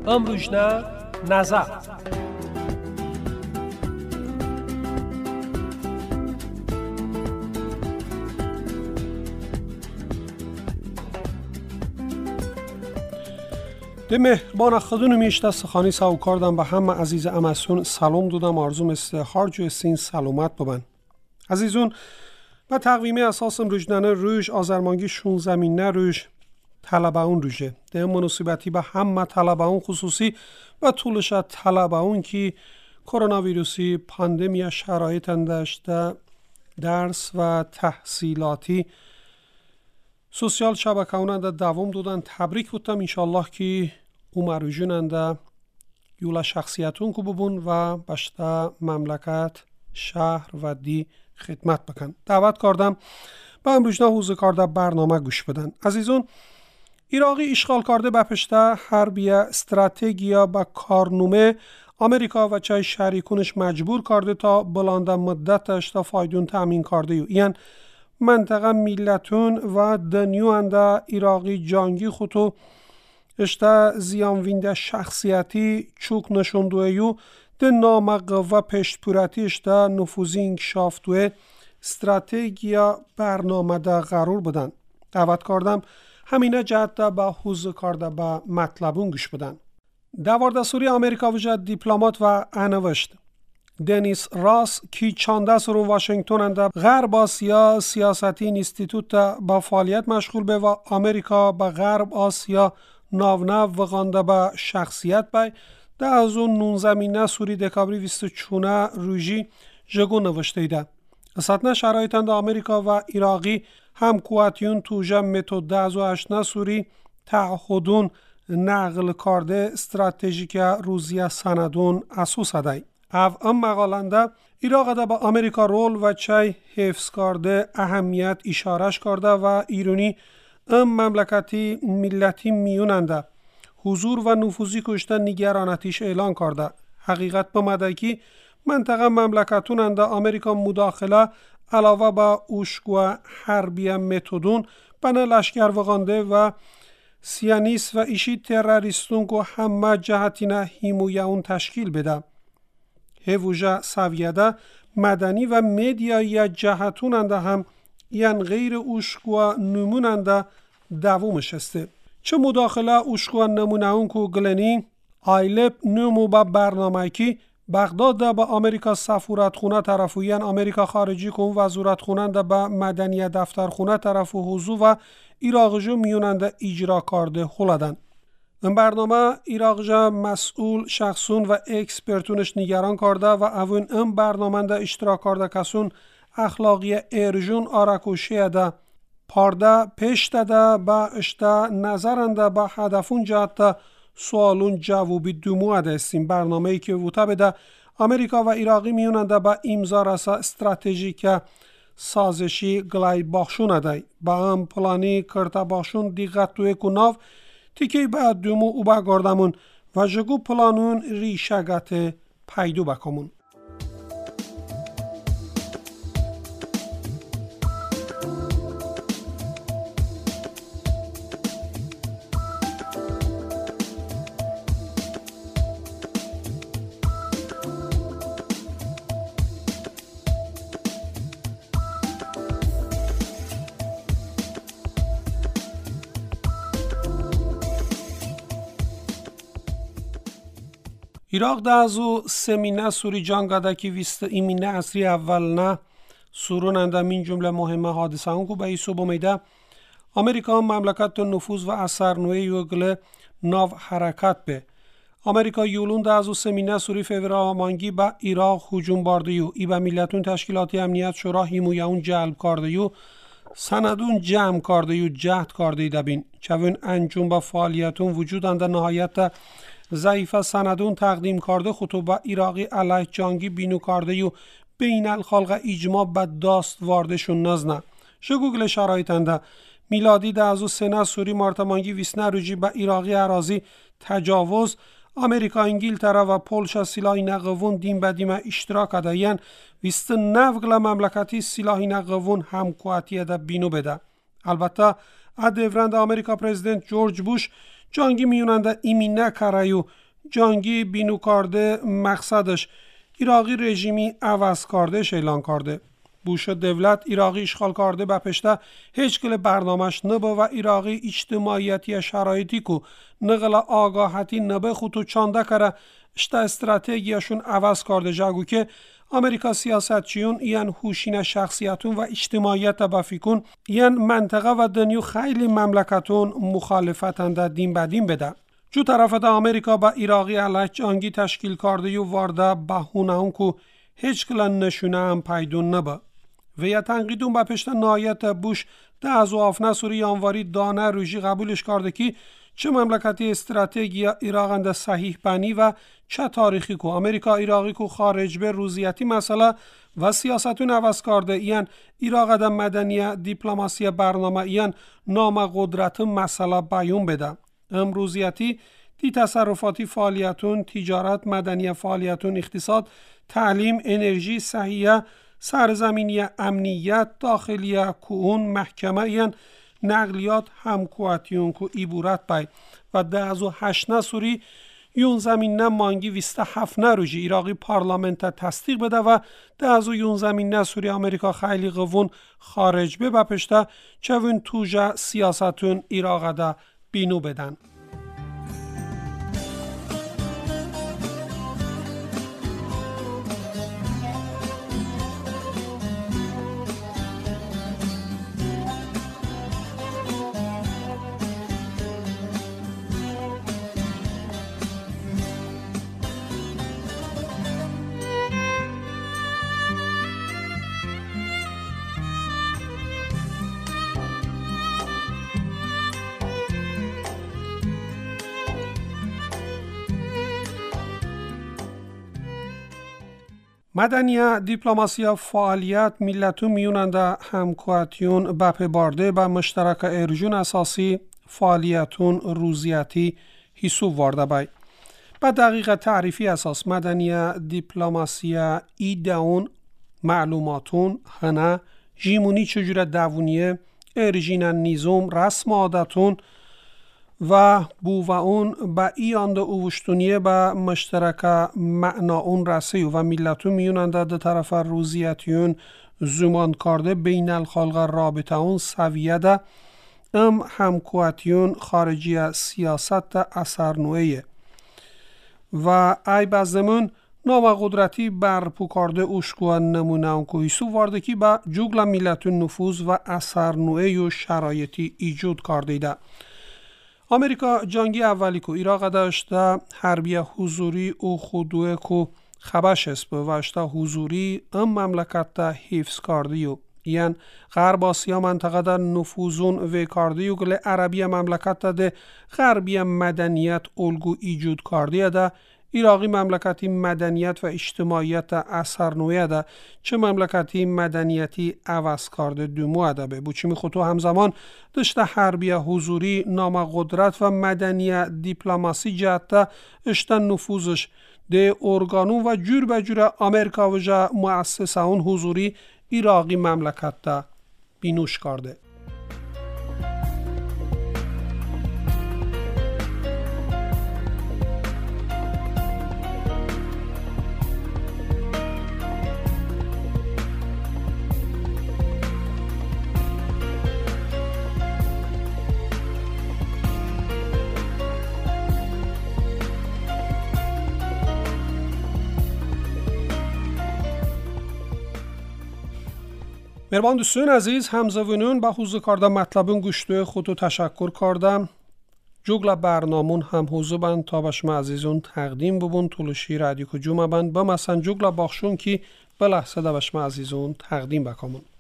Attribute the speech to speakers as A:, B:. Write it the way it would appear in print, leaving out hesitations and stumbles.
A: امروجنا نظر. ده مهربان خودونو میشته سخانی ساو کردم به همه عزیز امسون سلام دادم. آرزوم است هر جو سین سلامت ببن. عزیزون به تقویم اساس امروجنانه روش آزرمانگی 16 روش طلباون روشه. ده مناسبتی به همه طلباون خصوصی و طولش طلباون که کرونا ویروسی پاندمیا شرایط داشته درس و تحصیلاتی سوسیال شبکه‌وننده دوام دادن. تبریک بودم. انشالله که اومروجوننده یولا شخصیتون که ببون و بشته مملکت شهر و دی خدمت بکن. دعوت کردم به امروجنا حوزه کرده برنامه گوش بدن. عزیزون ایراقی اشغال کرده به پشته حربیه استراتژیا با کارنامه امریکا و چای شریکونش مجبور کرده تا بلند مدتش تا فایدون تامین کرده یعنی منطقه میلتون و دنیوانده ایراقی جانگی خودو اشته زیانوینده شخصیتی چوک نشوندوه یو ده نامق و پشتپورتی اشته نفوذی انکشافتوه استراتژیا برنامه ده قرار بدن. دعوت کردم همینه جهت ده با حوزه کرده با مطلبون گوش بدن. دوارده سوری امریکا وجد دیپلمات و انوشت دنیس راس کی چانده سرون واشنگتن انده غرب آسیا سیاستی اینستیتوت با فعالیت مشغول به و امریکا با غرب آسیا ناونو وغانده با شخصیت بای ده از اون نونزمینه سوری دکابری 24 روژی جگو نوشته ایده. اساتنا شرایطند امریکا و ایراقی هم قواتیون توجه متوده از و اشنا سوری تعهدون نقل کرده استراتژیک روزیه سندون اسوس هدای. ام مقالنده ایراق ده با امریکا رول و چای حفظ کرده اهمیت اشارش کرده و ایرانی مملکتی ملتی میوننده حضور و نفوذی کشته نگرانتیش اعلان کرده. حقیقت بمده که منطقه مملکتوننده امریکا مداخله علاوه با اوشگو حربی متدون بنا لشکر وغانده و سیانیست و ایشی تروریستون که همه جهتینه هیمویه اون تشکیل بده. هفوژه سویده مدنی و میدیایی جهتوننده هم یعنی غیر اوشگو نموننده دوامش هسته. چه مداخله اوشگو نمونه اون که گلنی آیلپ نمو با برنامه که بغداد ده با امریکا سفارتخونه طرفو یعنی امریکا خارجی کن وزارتخونه ده با مدنی دفترخونه طرفو حضور و ایراقجو میوننده اجرا کرده خلدن. این برنامه ایراقجا مسئول شخصون و اکسپرتونش نگران کرده و اون این برنامه ده اشتراک کرده کسون اخلاقی ارجون آرکوشی ده پارده پشت ده با اشته نظرنده با هدفون جهت سوالون جوابی دومو ده استیم. برنامه ای که وطا بده امریکا و ایراقی میوننده با امضا رسا استراتژیک سازشی گلای باخشون ده با هم پلانی کرده باخشون دیگت توی کناف تیکی با دومو او با گردمون و جگو پلانون ریشگت پیدو بکمون. ایراق ده ازو سمینه سوری جانگاده که ویست ایمینه اصری اول نه سوروننده من جمله مهمه حادثه اون که به ایسو بمیده امریکا مملکت نفوذ و اثر نوی یوگل ناو حرکت به امریکا یولون ده ازو سمینه سوری فوریه آمانگی به ایراق هجوم بارده یو ای به ملتون تشکیلاتی امنیت شورا هیمویه اون جلب کرده یو سندون جمع کرده یو جهد کرده دبین چون انجام با فعالیتون وجودنده نهایت ضعیفه سندون تقدیم کرده خطوبه ایراقی علیه جانگی بینو کرده یو بین الخلق اجماع بد داست واردشون نزنه. شگوگل شرایطنده میلادی ده ازو سنه سوری مارتمانگی ویسنه روجی به ایراقی اراضی تجاوز امریکا انگلتره و پولشا سلاحی نقوون دیم بدیم اشتراک ده ین ویست نوگل مملکتی سلاحی نقوون هم قواتیه ده بینو بده. البته ادورند امریکا پرزیدنت جورج بوش جانگی میوننده ایمی نکرایو جانگی بینو کرده مقصدش ایراقی رژیمی عوض کردهش اعلان کرده. بوش دولت ایراقی اشغال کرده به پشته هیچ کل برنامهش نبه و ایراقی اجتماعیتی شرایطی کو نقل آگاهتی نبه خودتو چانده کره اشتا استراتژیشون عوض کرده جاگو که امریکا سیاستچیون این هوشین شخصیتون و اجتماعیت بفیکون این منطقه و دنیو خیلی مملکتون مخالفتن در دین بدین بده. جو طرف دا امریکا با ایراقی علیه جنگی تشکیل کرده یو وارده بهونه اون که هیچ کلا نشونه هم پیدون نبه. و یا تنقیدون با پشت نهایت بوش ده از آفنه سوری یانواری دانه روژی قبولش کرده که چه مملکتی استراتژی ایراق صحیح بنی و چه تاریخی که امریکا ایراقی که خارج به روزیتی مسئله و سیاستون عوض کرده این ایراق ده مدنی دیپلماسی برنامه این نام قدرت مسئله بیون بده. امروزیتی دی تصرفاتی فعالیتون تجارت مدنی فعالیتون اقتصاد تعلیم انرژی صحیه سرزمینی امنیت داخلیه کون محکمه این نقلیات همکواتیون که ایبورت بای و 18 سوری یون زمین مانگی 27 روژی ایراقی پارلمنت تصدیق بده و 11 زمین سوری امریکا خیلی قوون خارج به بپشته چون توجه سیاستون ایراق ده بینو بدن. مدنیه دیپلماسی فعالیت ملتو میوننده همکواتیون بپه بارده به مشترک ارجون اساسی فعالیتون روزیتی حسوب وارده بای. به دقیق تعریفی اساس مدنیه دیپلماسی ایدهون معلوماتون هنه جیمونی چجور دوونیه ارژین نیزوم رسم عادتون و بو و اون با ایاند اوشتونیه با مشترک معنا اون رسیو و ملتو میوننده ده طرف روزیتیون زمان کرده بین الخلق رابطه اون سویه ده همکواتیون خارجی سیاست ده اثر نوعیه و ای بزدمون نام قدرتی برپو کرده اوشکو نمونه اون کویسو وارده که با جوگل ملتو نفوذ و اثر نوعی و شرایطی ایجود کرده ده. امریکا جنگی اولی کو ایراق داشته حربی حضوری او خودوه کو خبش اسبه و اشته حضوری مملکت ده حفظ کردیو یعن غرب آسیا منطقه ده نفوذون و کردیو گل عربی مملکت ده غربی مدنیت الگو ایجود کردیه ده ایراقی مملکتی مدنیت و اجتماعیت اثر نوعه ده چه مملکتی مدنیتی عوض کرده دومو ده به بوچی میخوتو همزمان داشته حربی حضوری نام قدرت و مدنی دیپلماسی جهت اشته نفوذش ده ارگانون و جور به جور امریکا و جا مؤسسه اون حضوری ایراقی مملکت ده بینوش کرده. مهربان دوستان عزیز همزوینون با حوزه کارده مطلبون گوشتوی خودتو تشکر کردم. جوگل برنامون هم حوزه بند تا بشم عزیزون تقدیم ببون طولشی رادیو که جمعه بند با مثلا جوگل باخشون که به لحظه دا بشم عزیزون تقدیم بکامون.